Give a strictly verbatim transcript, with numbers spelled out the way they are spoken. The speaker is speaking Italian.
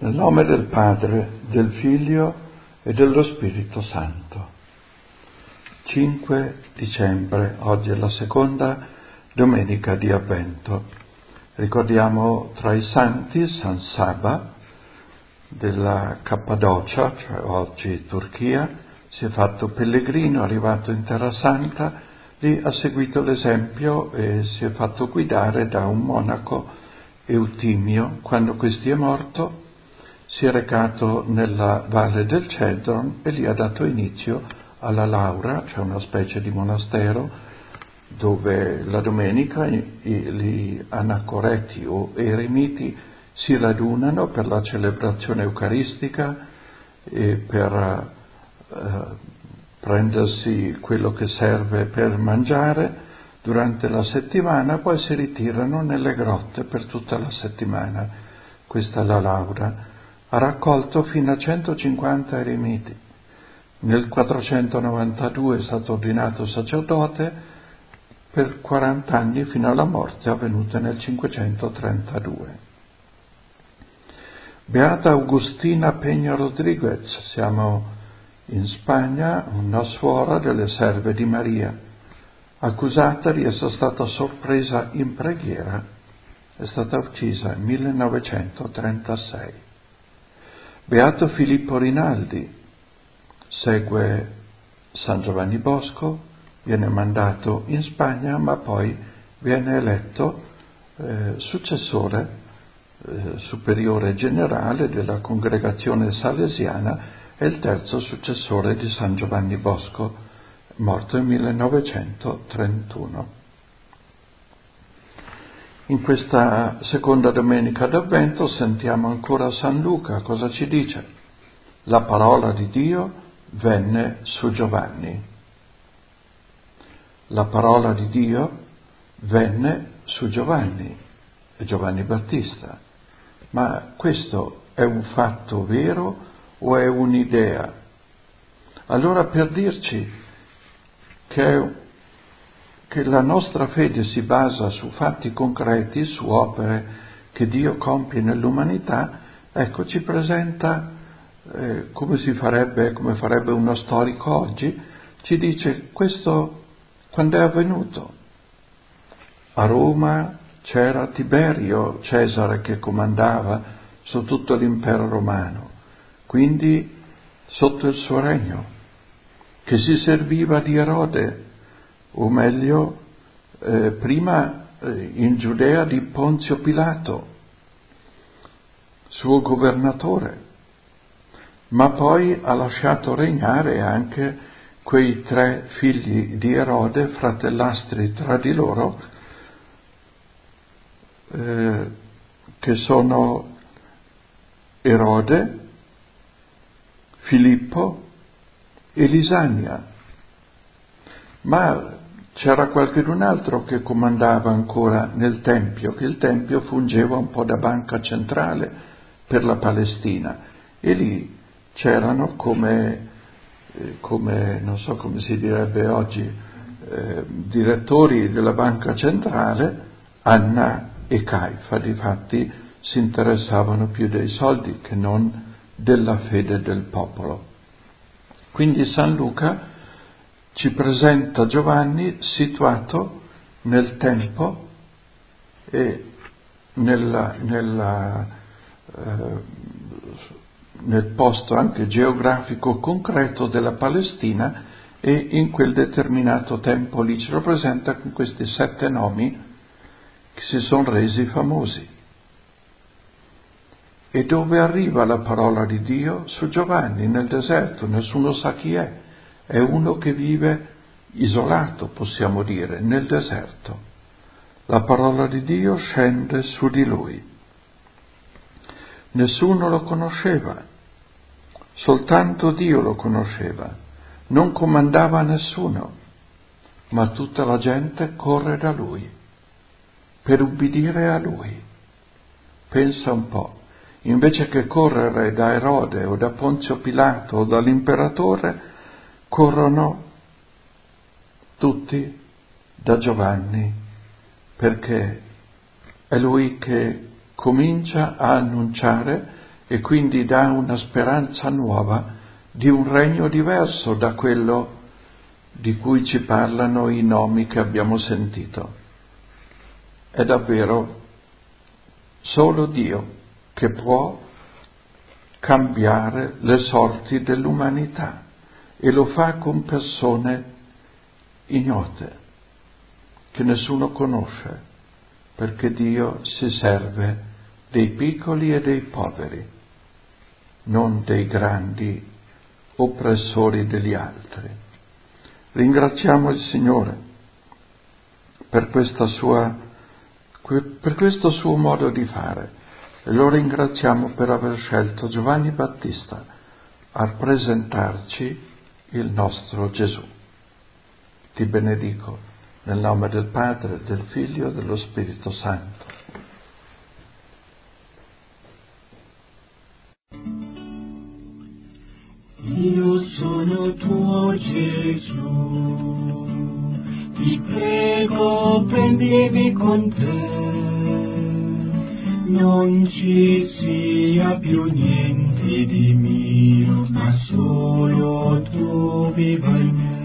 Nel nome del Padre, del Figlio e dello Spirito Santo. cinque dicembre, oggi è la seconda domenica di Avvento. Ricordiamo tra i santi San Saba della Cappadocia, cioè oggi Turchia, si è fatto pellegrino, è arrivato in Terra Santa, lì ha seguito l'esempio e si è fatto guidare da un monaco Eutimio. Quando questi è morto, si è recato nella valle del Cedron e lì ha dato inizio alla Laura, cioè una specie di monastero dove la domenica gli anacoreti o eremiti si radunano per la celebrazione eucaristica e per eh, prendersi quello che serve per mangiare durante la settimana, poi si ritirano nelle grotte per tutta la settimana. Questa è la Laura. Ha raccolto fino a centocinquanta eremiti. Nel quattrocentonovantadue è stato ordinato sacerdote, per quaranta anni fino alla morte avvenuta nel cinquecentotrentadue. Beata Agustina Peña Rodríguez, siamo in Spagna, una suora delle Serve di Maria, accusata di essere stata sorpresa in preghiera, è stata uccisa nel millenovecentotrentasei. Beato Filippo Rinaldi, segue San Giovanni Bosco, viene mandato in Spagna, ma poi viene eletto eh, successore eh, superiore generale della congregazione salesiana e il terzo successore di San Giovanni Bosco, morto nel millenovecentotrentuno. In questa seconda domenica d'Avvento sentiamo ancora San Luca. Cosa ci dice? La parola di Dio venne su Giovanni. La parola di Dio venne su Giovanni, Giovanni Battista. Ma questo è un fatto vero o è un'idea? Allora, per dirci che che la nostra fede si basa su fatti concreti, su opere che Dio compie nell'umanità, ecco, ci presenta eh, come si farebbe, come farebbe uno storico oggi, ci dice questo quando è avvenuto. A Roma c'era Tiberio Cesare che comandava su tutto l'impero romano, quindi sotto il suo regno, che si serviva di Erode, o meglio, eh, prima eh, in Giudea di Ponzio Pilato, suo governatore, ma poi ha lasciato regnare anche quei tre figli di Erode, fratellastri tra di loro, eh, che sono Erode, Filippo e Lisania. Ma c'era qualcun altro che comandava ancora nel Tempio, che il Tempio fungeva un po' da banca centrale per la Palestina, e lì c'erano come, eh, come non so come si direbbe oggi, eh, direttori della banca centrale, Anna e Caifa. Difatti si interessavano più dei soldi che non della fede del popolo. Quindi San Luca ci presenta Giovanni situato nel tempo e nella, nella, eh, nel posto anche geografico concreto della Palestina, e in quel determinato tempo lì ci rappresenta con questi sette nomi che si sono resi famosi. E dove arriva la parola di Dio? Su Giovanni, nel deserto, nessuno sa chi è. È uno che vive isolato, possiamo dire, nel deserto. La parola di Dio scende su di lui. Nessuno lo conosceva, soltanto Dio lo conosceva. Non comandava a nessuno, ma tutta la gente corre da lui, per ubbidire a lui. Pensa un po', invece che correre da Erode o da Ponzio Pilato o dall'imperatore, corrono tutti da Giovanni, perché è lui che comincia a annunciare e quindi dà una speranza nuova di un regno diverso da quello di cui ci parlano i nomi che abbiamo sentito. È davvero solo Dio che può cambiare le sorti dell'umanità e lo fa con persone ignote, che nessuno conosce, perché Dio si serve dei piccoli e dei poveri, non dei grandi oppressori degli altri. Ringraziamo il Signore per questa sua, per questo suo modo di fare e lo ringraziamo per aver scelto Giovanni Battista a presentarci il nostro Gesù. Ti benedico nel nome del Padre, del Figlio e dello Spirito Santo. Io sono tuo Gesù, ti prego prendimi con te, non ci sia più niente di mio, ma solo tu viva in me.